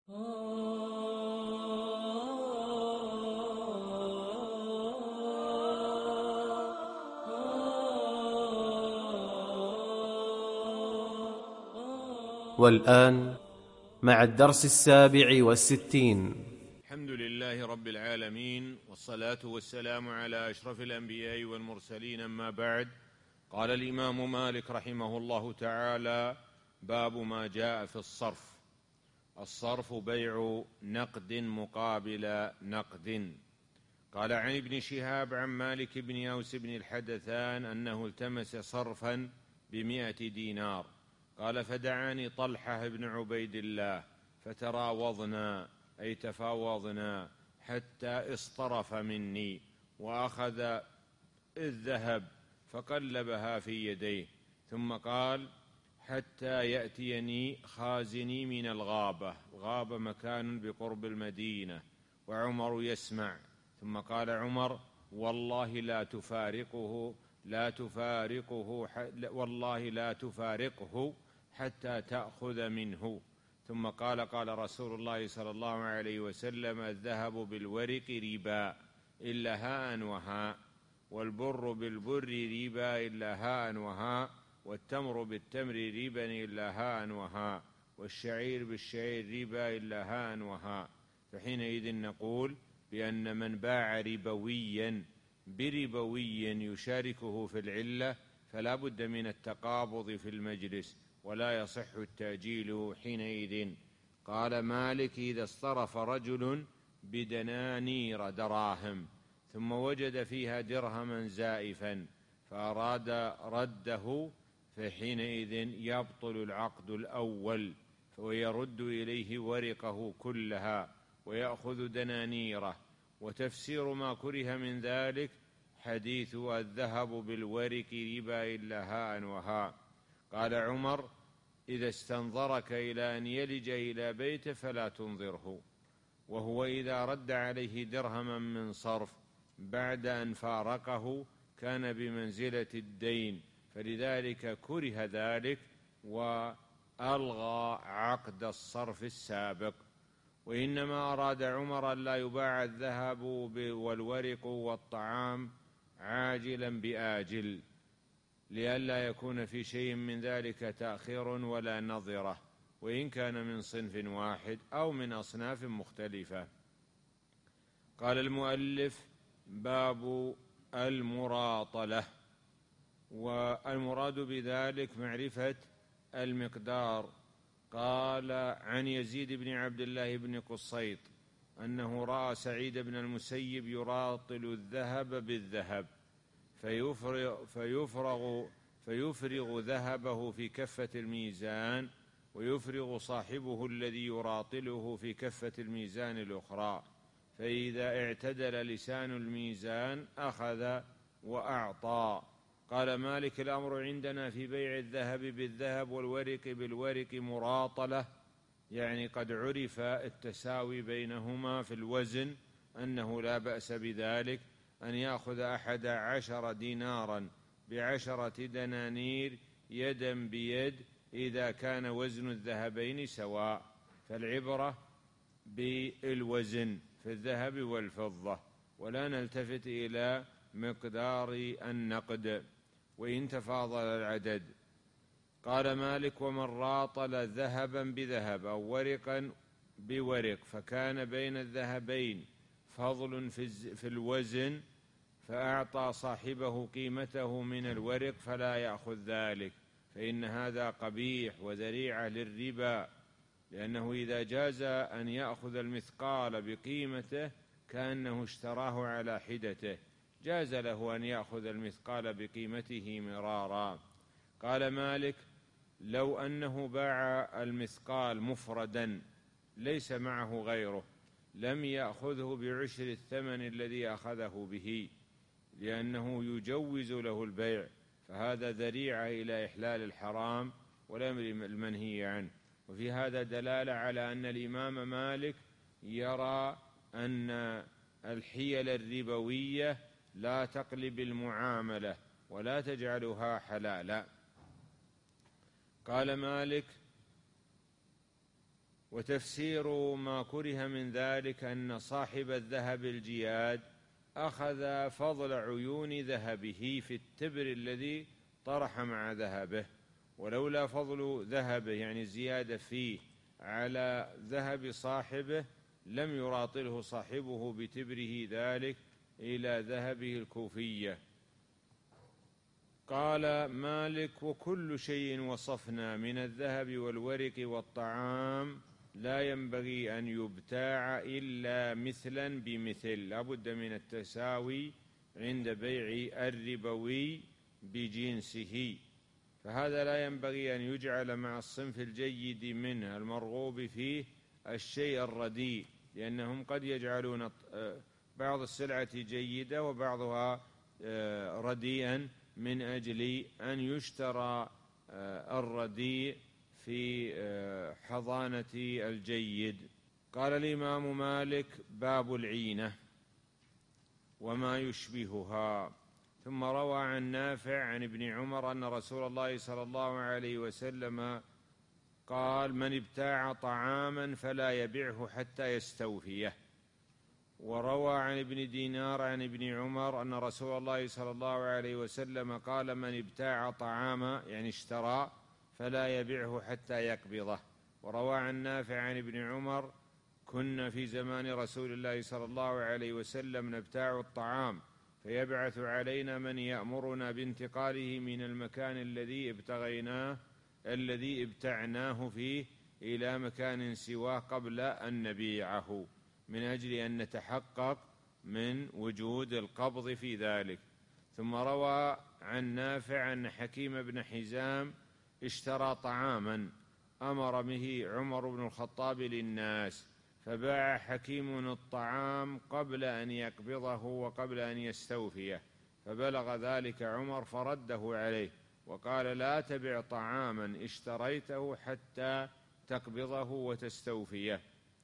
والآن مع الدرس 67. الحمد لله رب العالمين، والصلاة والسلام على أشرف الأنبياء والمرسلين، أما بعد. قال الإمام مالك رحمه الله تعالى: باب ما جاء في الصرف. الصرف بيع نقد مقابل نقد. قال عن ابن شهاب عن مالك بن أوس بن الحدثان أنه التمس صرفا ب100 دينار. قال: فدعاني طلحة بن عبيد الله فتراوضنا، أي تفاوضنا، حتى اصطرف مني، وأخذ الذهب فقلبها في يديه، ثم قال: حتى يأتيني خازني من الغابة. غابة مكان بقرب المدينة، وعمر يسمع. ثم قال عمر: والله لا تفارقه حتى تأخذ منه. ثم قال: قال رسول الله صلى الله عليه وسلم: الذهب بالورق ربا إلا هاء وهاء، والبر بالبر ربا إلا هاء وهاء، والتمر بالتمر ربا إلا هاء وهاء، والشعير بالشعير ربا إلا هاء وهاء. فحينئذ نقول بأن من باع ربويا بربوي يشاركه في العلة فلا بد من التقابض في المجلس، ولا يصح التأجيل حينئذ. قال مالك: إذا اصطرف رجل بدنانير دراهم ثم وجد فيها درهما زائفا فأراد رده، فحينئذ يبطل العقد الأول، ويرد إليه ورقه كلها ويأخذ دنانيره. وتفسير ما كره من ذلك حديث: الذهب بالورق ربا إلا هاء وهاء. قال عمر: إذا استنظرك إلى أن يلج إلى بيته فلا تنظره. وهو إذا رد عليه درهما من صرف بعد أن فارقه كان بمنزلة الدين، فلذلك كره ذلك وألغى عقد الصرف السابق. وإنما أراد عمر أن لا يباع الذهب والورق والطعام عاجلا بآجل، لئلا يكون في شيء من ذلك تأخير ولا نظرة، وإن كان من صنف واحد أو من أصناف مختلفة. قال المؤلف: باب المراطلة. والمراد بذلك معرفة المقدار. قال عن يزيد بن عبد الله بن قصيط أنه رأى سعيد بن المسيب يراطل الذهب بالذهب فيفرغ ذهبه في كفة الميزان، ويفرغ صاحبه الذي يراطله في كفة الميزان الأخرى، فإذا اعتدل لسان الميزان أخذ وأعطى. قال مالك: الأمر عندنا في بيع الذهب بالذهب والورق بالورق مراطلة، يعني قد عرف التساوي بينهما في الوزن، أنه لا بأس بذلك أن يأخذ 11 دينارا ب10 دنانير يدا بيد إذا كان وزن الذهبين سواء، فالعبرة بالوزن في الذهب والفضة، ولا نلتفت إلى مقدار النقد وإن تفاضل العدد. قال مالك: ومن راطل ذهبا بذهب أو ورقا بورق فكان بين الذهبين فضل في الوزن فأعطى صاحبه قيمته من الورق فلا يأخذ ذلك، فإن هذا قبيح وذريعة للربا، لأنه إذا جاز أن يأخذ المثقال بقيمته كأنه اشتراه على حدته، جاز له أن يأخذ المثقال بقيمته مرارا. قال مالك: لو أنه باع المثقال مفردا ليس معه غيره لم يأخذه بعشر الثمن الذي أخذه به، لأنه يجوز له البيع، فهذا ذريعة إلى إحلال الحرام والأمر المنهي عنه. وفي هذا دلالة على أن الإمام مالك يرى أن الحيل الربوية لا تقلب المعاملة ولا تجعلها حلالا. قال مالك: وتفسير ما كره من ذلك أن صاحب الذهب الجياد أخذ فضل عيون ذهبه في التبر الذي طرح مع ذهبه، ولولا فضل ذهبه يعني زيادة فيه على ذهب صاحبه لم يراطله صاحبه بتبره ذلك إلى ذهبه الكوفية. قال مالك: وكل شيء وصفنا من الذهب والورق والطعام لا ينبغي أن يبتاع إلا مثلا بمثل، لا بد من التساوي عند بيع الربوي بجنسه، فهذا لا ينبغي أن يجعل مع الصنف الجيد منه المرغوب فيه الشيء الرديء، لأنهم قد يجعلون بعض السلعة جيدة وبعضها رديئا من أجل أن يشترى الرديء في حضانة الجيد. قال الإمام مالك: باب العينة وما يشبهها. ثم روى عن نافع عن ابن عمر أن رسول الله صلى الله عليه وسلم قال: من ابتاع طعاما فلا يبعه حتى يستوفيه. وروى عن ابن دينار عن ابن عمر أن رسول الله صلى الله عليه وسلم قال: من ابتاع طعاما يعني اشترى فلا يبعه حتى يقبضه. وروى عن نافع عن ابن عمر: كنا في زمان رسول الله صلى الله عليه وسلم نبتاع الطعام فيبعث علينا من يأمرنا بانتقاله من المكان الذي ابتعناه فيه إلى مكان سواه قبل أن نبيعه، من أجل أن نتحقق من وجود القبض في ذلك. ثم روى عن نافع أن حكيم بن حزام اشترى طعاما أمر به عمر بن الخطاب للناس، فباع حكيم الطعام قبل أن يقبضه وقبل أن يستوفيه، فبلغ ذلك عمر فرده عليه وقال: لا تبع طعاما اشتريته حتى تقبضه وتستوفيه.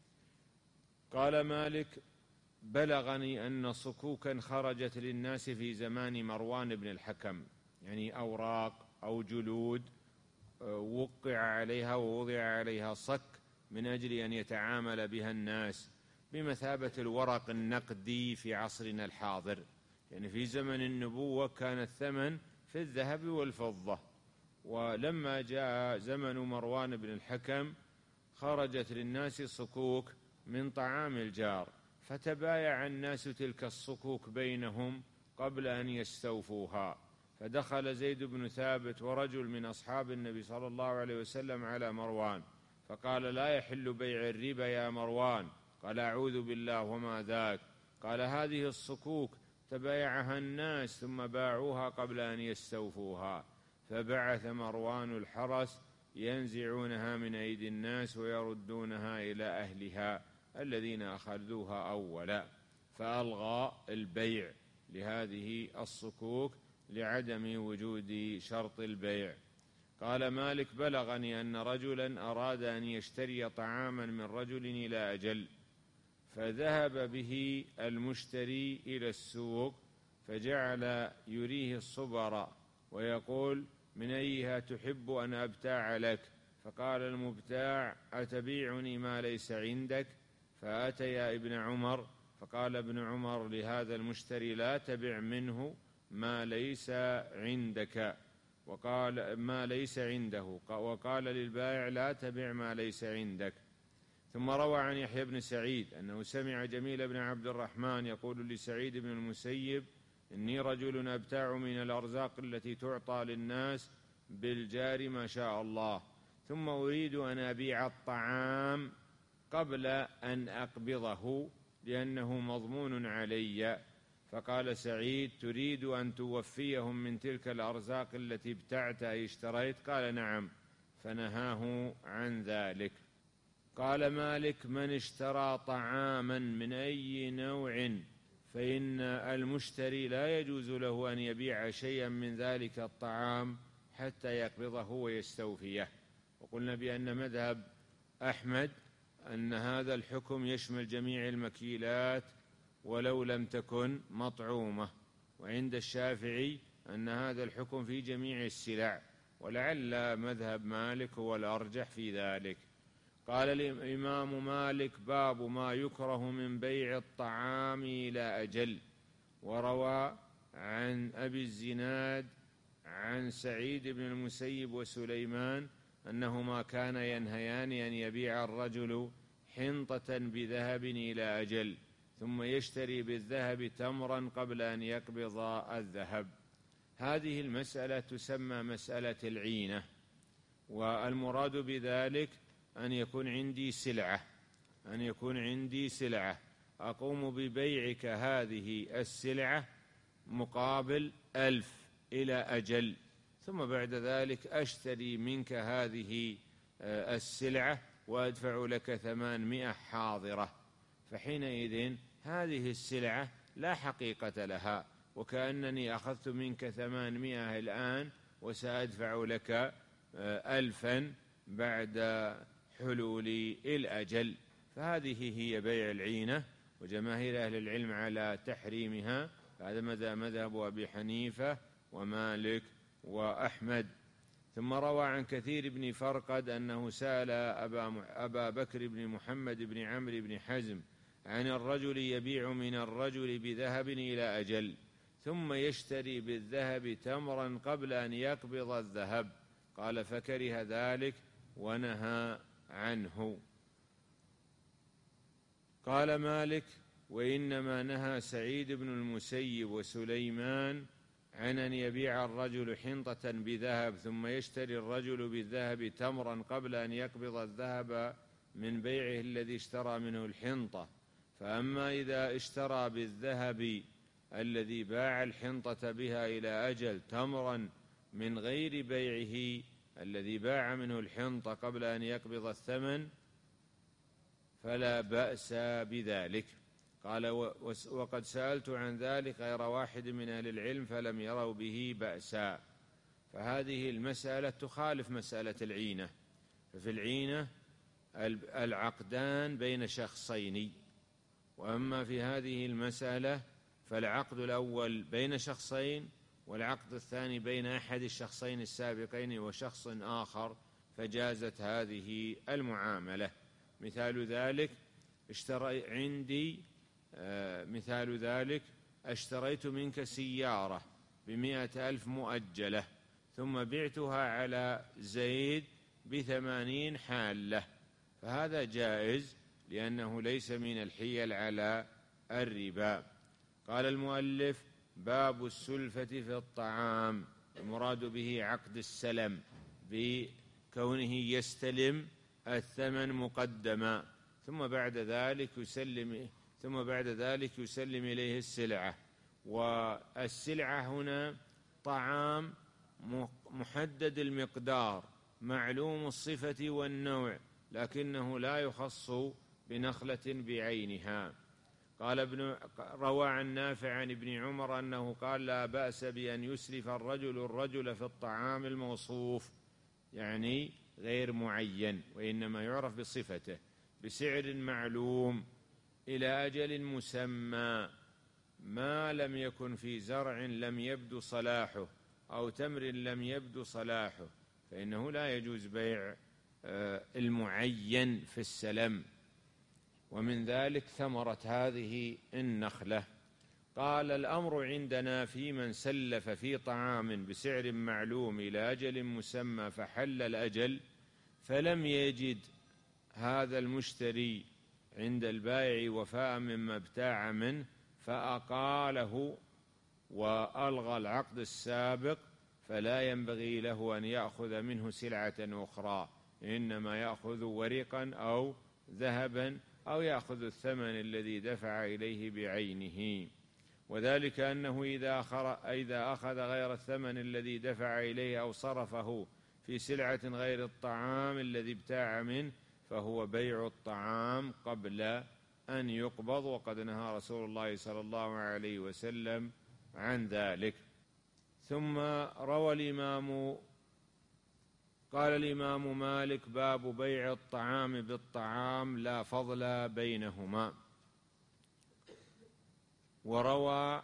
قال مالك: بلغني أن صكوكا خرجت للناس في زمان مروان بن الحكم، يعني أوراق أو جلود وقع عليها ووضع عليها صك من أجل أن يتعامل بها الناس بمثابة الورق النقدي في عصرنا الحاضر. يعني في زمن النبوة كان الثمن في الذهب والفضة، ولما جاء زمن مروان بن الحكم خرجت للناس صكوك من طعام الجار، فتبايع الناس تلك الصكوك بينهم قبل أن يستوفوها. فدخل زيد بن ثابت ورجل من أصحاب النبي صلى الله عليه وسلم على مروان فقال: لا يحل بيع الربا يا مروان. قال: أعوذ بالله، وما ذاك؟ قال: هذه الصكوك تبايعها الناس ثم باعوها قبل أن يستوفوها. فبعث مروان الحرس ينزعونها من أيدي الناس ويردونها إلى أهلها الذين أخذوها أولا، فألغى البيع لهذه الصكوك لعدم وجود شرط البيع. قال مالك: بلغني أن رجلا أراد أن يشتري طعاما من رجل إلى أجل، فذهب به المشتري إلى السوق فجعل يريه الصبر ويقول: من أيها تحب أن أبتاع لك؟ فقال المبتاع: أتبيعني ما ليس عندك؟ فأتيا ابن عمر فقال ابن عمر لهذا المشتري: لا تبع منه ما ليس عندك، وقال ما ليس عنده، وقال للبائع: لا تبع ما ليس عندك. ثم روى عن يحيى بن سعيد أنه سمع جميل بن عبد الرحمن يقول لسعيد بن المسيب: إني رجل أبتاع من الأرزاق التي تعطى للناس بالجار ما شاء الله، ثم أريد أن أبيع الطعام قبل أن أقبضه لأنه مضمون علي. فقال سعيد: تريد أن توفيهم من تلك الأرزاق التي ابتعتها اشتريت؟ قال: نعم. فنهاه عن ذلك. قال مالك: من اشترى طعاما من أي نوع فإن المشتري لا يجوز له أن يبيع شيئا من ذلك الطعام حتى يقبضه ويستوفيه. وقلنا بأن مذهب أحمد أن هذا الحكم يشمل جميع المكيلات ولو لم تكن مطعومة، وعند الشافعي أن هذا الحكم في جميع السلع، ولعل مذهب مالك هو الأرجح في ذلك. قال الإمام مالك: باب ما يكره من بيع الطعام إلى أجل. وروى عن أبي الزناد عن سعيد بن المسيب وسليمان أنهما كانا ينهيان أن يبيع الرجل حنطة بذهب إلى أجل ثم يشتري بالذهب تمرا قبل أن يقبض الذهب. هذه المسألة تسمى مسألة العينة، والمراد بذلك أن يكون عندي سلعة أقوم ببيعك هذه السلعة مقابل 1000 إلى أجل، ثم بعد ذلك أشتري منك هذه السلعة وأدفع لك 800 حاضرة، فحينئذ هذه السلعة لا حقيقة لها، وكأنني أخذت منك 800 الآن وسأدفع لك 1000 بعد حلول الأجل. فهذه هي بيع العينة، وجماهير أهل العلم على تحريمها. هذا مذهب أبي حنيفة ومالك وأحمد. ثم روى عن كثير بن فرقد أنه سأل أبا بكر بن محمد بن عمرو بن حزم عن الرجل يبيع من الرجل بذهب إلى أجل ثم يشتري بالذهب تمرا قبل أن يقبض الذهب، قال: فكره ذلك ونهى عنه. قال مالك: وإنما نهى سعيد بن المسيب وسليمان عن أن يبيع الرجل حنطة بذهب ثم يشتري الرجل بالذهب تمرا قبل أن يقبض الذهب من بيعه الذي اشترى منه الحنطة. فأما إذا اشترى بالذهب الذي باع الحنطة بها إلى أجل تمرا من غير بيعه الذي باع منه الحنطة قبل أن يقبض الثمن فلا بأس بذلك. قال: وقد سألت عن ذلك غير واحد من أهل العلم فلم يروا به بأسا. فهذه المسألة تخالف مسألة العينة. ففي العينة العقدان بين شخصين، وأما في هذه المسألة فالعقد الأول بين شخصين والعقد الثاني بين أحد الشخصين السابقين وشخص آخر، فجازت هذه المعاملة. مثال ذلك اشتريت منك سيارة ب100,000 مؤجلة ثم بعتها على زيد ب80 حالة، فهذا جائز لأنه ليس من الحيل على الربا. قال المؤلف: باب السلفة في الطعام. المراد به عقد السلم بكونه يستلم الثمن مقدما ثم بعد ذلك يسلم إليه السلعة. والسلعة هنا طعام محدد المقدار معلوم الصفة والنوع، لكنه لا يخص بنخلة بعينها. روى عن نافع عن ابن عمر أنه قال: لا بأس بأن يسلف الرجل في الطعام الموصوف، يعني غير معين وإنما يعرف بصفته، بسعر معلوم إلى أجل مسمى، ما لم يكن في زرع لم يبدو صلاحه أو تمر لم يبدو صلاحه، فإنه لا يجوز بيع المعين في السلم. ومن ذلك ثمرة هذه النخلة. قال: الأمر عندنا في من سلف في طعام بسعر معلوم إلى أجل مسمى فحل الأجل فلم يجد هذا المشتري عند البائع وفاء مما ابتاع منه فأقاله وألغى العقد السابق، فلا ينبغي له أن يأخذ منه سلعة أخرى، إنما يأخذ ورقا أو ذهبا أو يأخذ الثمن الذي دفع إليه بعينه. وذلك أنه إذا أخذ غير الثمن الذي دفع إليه أو صرفه في سلعة غير الطعام الذي ابتاع منه فهو بيع الطعام قبل أن يقبض، وقد نهى رسول الله صلى الله عليه وسلم عن ذلك. ثم قال الإمام مالك: باب بيع الطعام بالطعام لا فضل بينهما. وروى: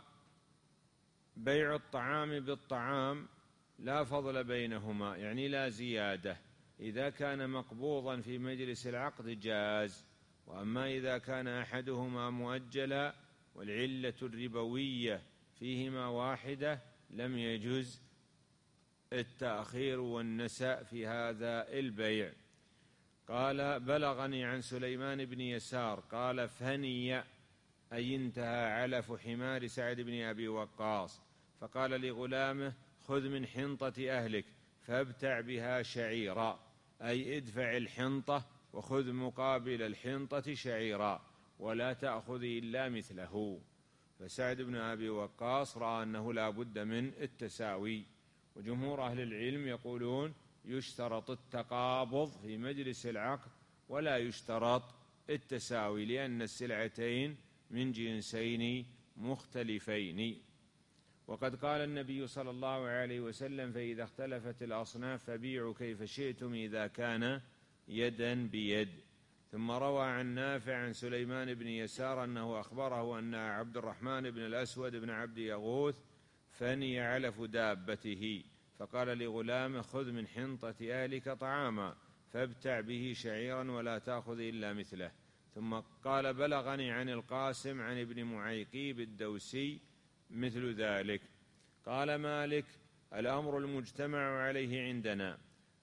بيع الطعام بالطعام لا فضل بينهما، يعني لا زيادة، إذا كان مقبوضا في مجلس العقد جاز، وأما إذا كان أحدهما مؤجلا والعلة الربوية فيهما واحدة لم يجز التأخير والنساء في هذا البيع. قال: بلغني عن سليمان بن يسار قال: فني أي انتهى علف حمار سعد بن أبي وقاص، فقال لغلامه: خذ من حنطة أهلك فابتع بها شعيرا، أي ادفع الحنطة وخذ مقابل الحنطة شعيرا ولا تأخذ إلا مثله. فسعد بن أبي وقاص رأى أنه لا بد من التساوي، وجمهور أهل العلم يقولون يشترط التقابض في مجلس العقد ولا يشترط التساوي، لأن السلعتين من جنسين مختلفين. وقد قال النبي صلى الله عليه وسلم: فإذا اختلفت الأصناف فبيعوا كيف شئتم إذا كان يدا بيد. ثم روى عن نافع عن سليمان بن يسار أنه أخبره أن عبد الرحمن بن الأسود بن عبد يغوث فني علف دابته، فقال لغلامه: خذ من حنطة أهلك طعاما فابتع به شعيرا ولا تأخذ إلا مثله. ثم قال: بلغني عن القاسم عن ابن معيقيب الدوسي مثل ذلك. قال مالك: الأمر المجتمع عليه عندنا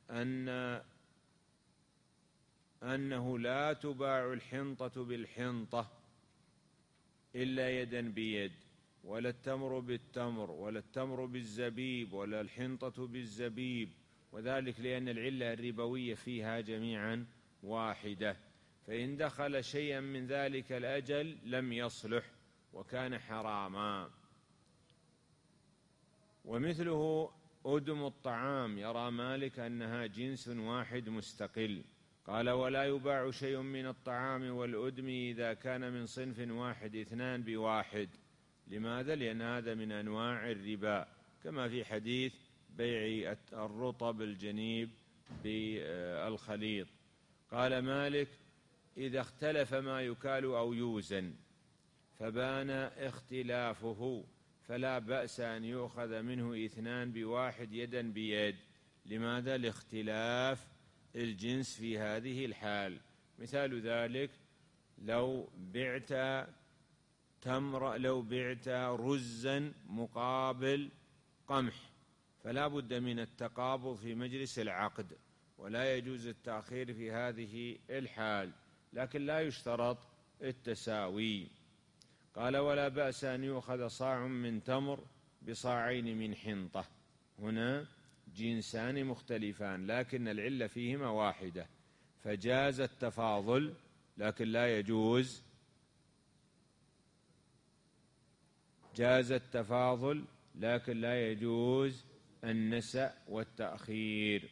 أنه لا تباع الحنطة بالحنطة إلا يدا بيد، ولا التمر بالتمر، ولا التمر بالزبيب، ولا الحنطة بالزبيب، وذلك لأن العلة الربوية فيها جميعا واحدة، فإن دخل شيئا من ذلك الأجل لم يصلح وكان حراما. ومثله أدم الطعام يرى مالك أنها جنس واحد مستقل. قال: ولا يباع شيء من الطعام والأدم إذا كان من صنف واحد اثنان بواحد. لماذا؟ لأن هذا من أنواع الربا، كما في حديث بيع الرطب الجنيب بالخليط. قال مالك: إذا اختلف ما يكال أو يوزن فبان اختلافه فلا بأس أن يؤخذ منه اثنان بواحد يدا بيد. لماذا؟ لاختلاف الجنس في هذه الحال. مثال ذلك: لو بعت رزا مقابل قمح فلا بد من التقابض في مجلس العقد، ولا يجوز التأخير في هذه الحال، لكن لا يشترط التساوي. قال: ولا بأس أن يؤخذ صاع من تمر بصاعين من حنطة. هنا جنسان مختلفان لكن العلة فيهما واحدة، فجاز التفاضل لكن لا يجوز النسأ والتأخير.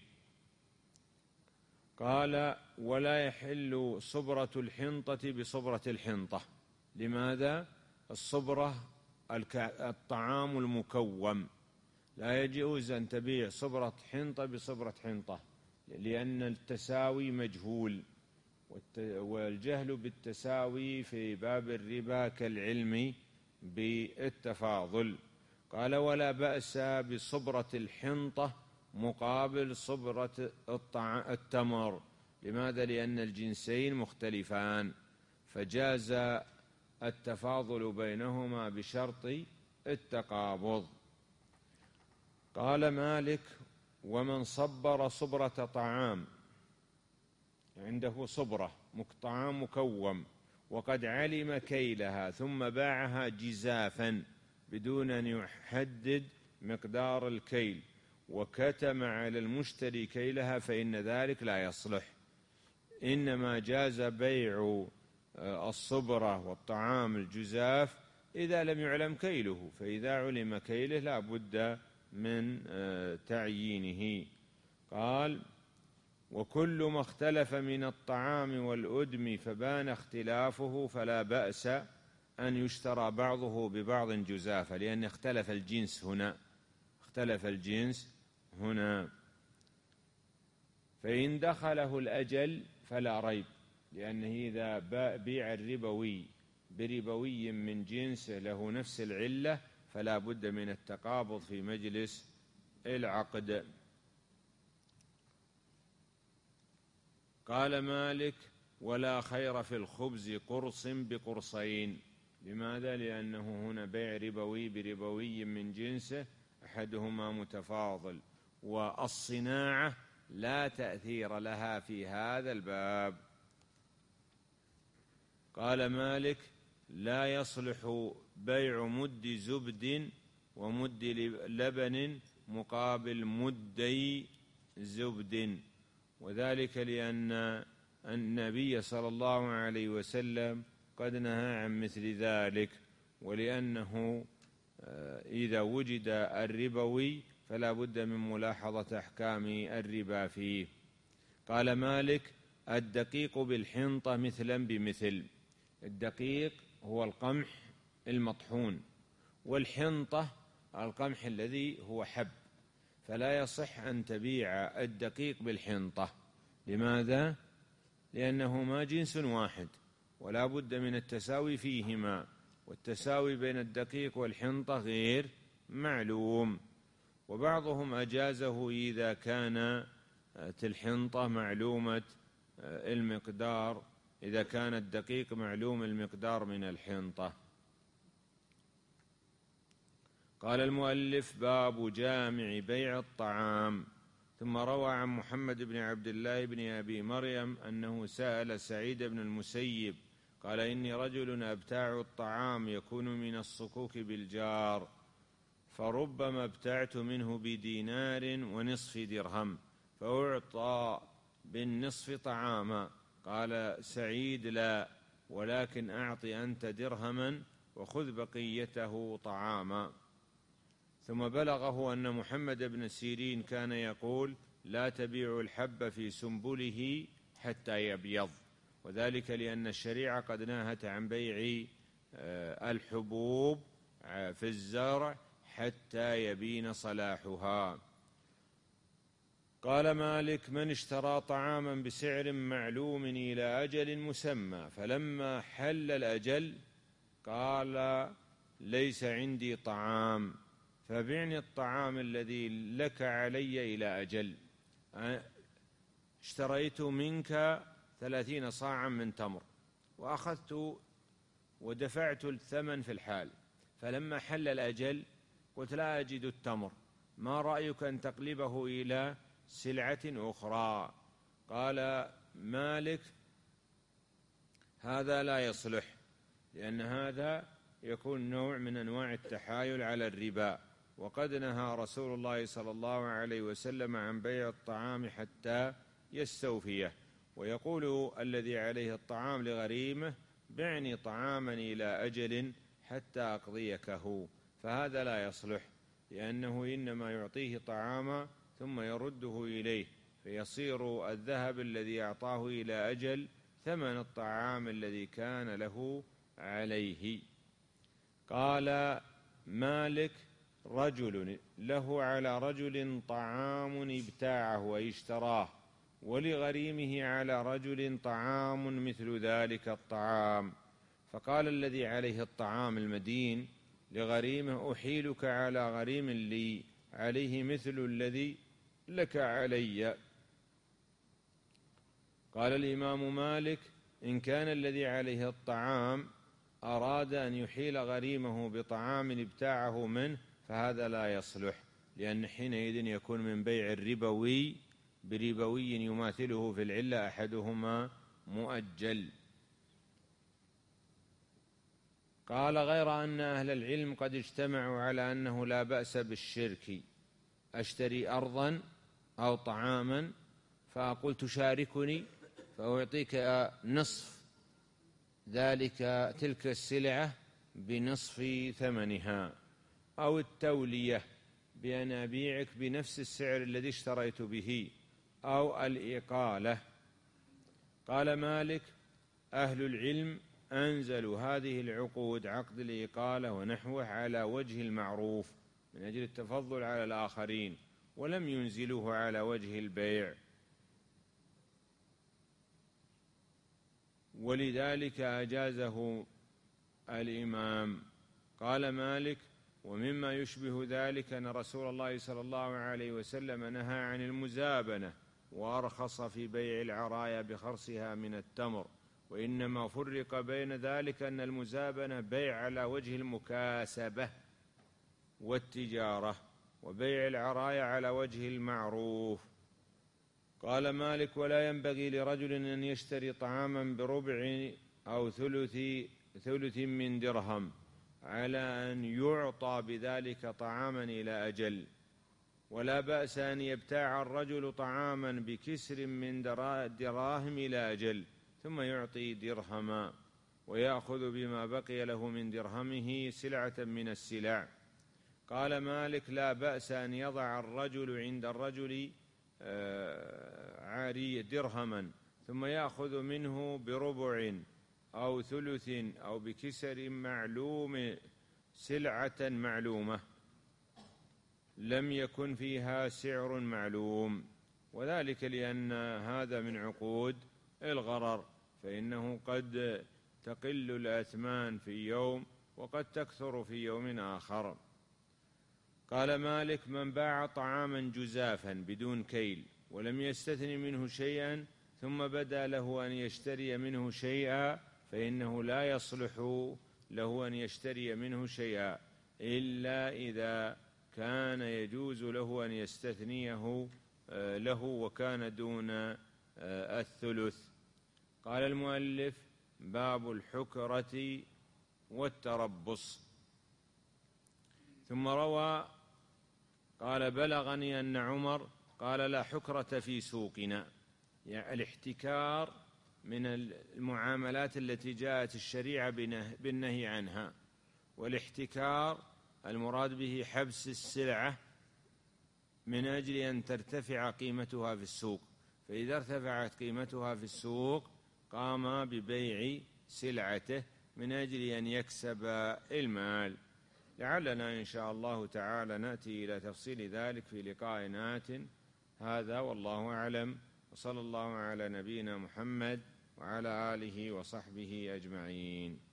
قال: ولا يحل صبرة الحنطة بصبرة الحنطة. لماذا؟ الصبرة الطعام المكوم، لا يجوز أن تبيع صبرة حنطة بصبرة حنطة، لأن التساوي مجهول، والجهل بالتساوي في باب الربا كالعلم بالتفاضل. قال: ولا بأس بصبرة الحنطة مقابل صبرة التمر. لماذا؟ لأن الجنسين مختلفان، فجاز التفاضل بينهما بشرط التقابض. قال مالك: ومن صبر صبرة طعام، عنده صبرة طعام مكوم وقد علم كيلها ثم باعها جزافا بدون أن يحدد مقدار الكيل وكتم على المشتري كيلها فإن ذلك لا يصلح، إنما جاز بيع الصبرة والطعام الجزاف إذا لم يعلم كيله، فإذا علم كيله لا بد من تعيينه. قال: وكل ما اختلف من الطعام والأدم فبان اختلافه فلا بأس أن يشترى بعضه ببعض جزافا، لأن اختلف الجنس هنا. فإن دخله الأجل فلا ريب، لأنه إذا بيع الربوي بربوي من جنسه له نفس العلة فلا بد من التقابض في مجلس العقد. قال مالك: ولا خير في الخبز قرص بقرصين. لماذا؟ لأنه هنا بيع ربوي بربوي من جنسه، أحدهما متفاضل، والصناعة لا تأثير لها في هذا الباب. قال مالك: لا يصلح بيع مد زبد ومد لبن مقابل مدي زبد، وذلك لأن النبي صلى الله عليه وسلم قد نهى عن مثل ذلك، ولأنه إذا وجد الربوي فلا بد من ملاحظة أحكام الربا فيه. قال مالك: الدقيق بالحنطة مثلا بمثل. الدقيق هو القمح المطحون، والحنطة القمح الذي هو حب، فلا يصح أن تبيع الدقيق بالحنطة. لماذا؟ لأنهما جنس واحد ولا بد من التساوي فيهما، والتساوي بين الدقيق والحنطة غير معلوم. وبعضهم أجازه إذا كانت الحنطة معلومة المقدار، إذا كان الدقيق معلوم المقدار من الحنطة. قال المؤلف: باب جامع بيع الطعام. ثم روى عن محمد بن عبد الله بن أبي مريم أنه سأل سعيد بن المسيب قال: إني رجل أبتاع الطعام يكون من الصكوك بالجار، فربما ابتعت منه بدينار ونصف درهم فأعطى بالنصف طعاما. قال سعيد: لا، ولكن أعط أنت درهما وخذ بقيته طعاما. ثم بلغه أن محمد بن سيرين كان يقول: لا تبيع الحب في سنبله حتى يبيض، وذلك لأن الشريعة قد نهت عن بيع الحبوب في الزرع حتى يبين صلاحها. قال مالك: من اشترى طعاما بسعر معلوم إلى أجل مسمى فلما حل الأجل قال: ليس عندي طعام فبعني الطعام الذي لك علي إلى أجل. اشتريت منك 30 صاعا من تمر وأخذت ودفعت الثمن في الحال، فلما حل الأجل قلت: لا أجد التمر، ما رأيك أن تقلبه إلى سلعة أخرى؟ قال مالك: هذا لا يصلح، لأن هذا يكون نوع من أنواع التحايل على الربا، وقد نهى رسول الله صلى الله عليه وسلم عن بيع الطعام حتى يستوفيه. ويقول الذي عليه الطعام لغريمه: بعني طعاما إلى أجل حتى أقضيكه، فهذا لا يصلح، لأنه إنما يعطيه طعاما ثم يرده إليه، فيصير الذهب الذي أعطاه إلى أجل ثمن الطعام الذي كان له عليه. قال مالك: رجل له على رجل طعام ابتاعه أي اشتراه، ولغريمه على رجل طعام مثل ذلك الطعام، فقال الذي عليه الطعام المدين لغريمه: أحيلك على غريم لي عليه مثل الذي لك علي. قال الإمام مالك: إن كان الذي عليه الطعام أراد أن يحيل غريمه بطعام ابتاعه منه فهذا لا يصلح، لأن حينئذ يكون من بيع الربوي بربوي يماثله في العلة أحدهما مؤجل. قال: غير أن أهل العلم قد اجتمعوا على أنه لا بأس بالشرك. أشتري أرضا أو طعاما فأقول: تشاركني فأعطيك نصف تلك السلعة بنصف ثمنها، أو التولية بأن أبيعك بنفس السعر الذي اشتريت به، أو الإقالة. قال مالك: أهل العلم أنزلوا هذه العقود عقد الإقالة ونحوه على وجه المعروف من أجل التفضل على الآخرين، ولم ينزلوه على وجه البيع، ولذلك أجازه الإمام. قال مالك: ومما يشبه ذلك أن رسول الله صلى الله عليه وسلم نهى عن المزابنة وأرخص في بيع العرايا بخرصها من التمر، وإنما فرق بين ذلك أن المزابنة بيع على وجه المكاسبة والتجارة، وبيع العرايا على وجه المعروف. قال مالك: ولا ينبغي لرجل أن يشتري طعاما بربع أو ثلث من درهم على أن يعطى بذلك طعاما إلى أجل، ولا بأس أن يبتاع الرجل طعاما بكسر من دراهم إلى أجل ثم يعطي درهما ويأخذ بما بقي له من درهمه سلعة من السلع. قال مالك: لا بأس أن يضع الرجل عند الرجل عارية درهما ثم يأخذ منه بربع أو ثلث أو بكسر معلوم سلعة معلومة لم يكن فيها سعر معلوم، وذلك لأن هذا من عقود الغرر، فإنه قد تقل الأثمان في يوم وقد تكثر في يوم آخر. قال مالك: من باع طعاما جزافا بدون كيل ولم يستثن منه شيئا ثم بدا له أن يشتري منه شيئا فإنه لا يصلح له أن يشتري منه شيئا إلا إذا كان يجوز له أن يستثنيه له وكان دون الثلث. قال المؤلف: باب الحكرة والتربص. ثم روى قال: بلغني أن عمر قال: لا حكرة في سوقنا، يعني الاحتكار من المعاملات التي جاءت الشريعة بالنهي عنها، والاحتكار المراد به حبس السلعة من أجل أن ترتفع قيمتها في السوق، فإذا ارتفعت قيمتها في السوق قام ببيع سلعته من أجل أن يكسب المال. لعلنا إن شاء الله تعالى نأتي إلى تفصيل ذلك في لقاء آت. هذا والله أعلم، وصلى الله على نبينا محمد وعلى آله وصحبه أجمعين.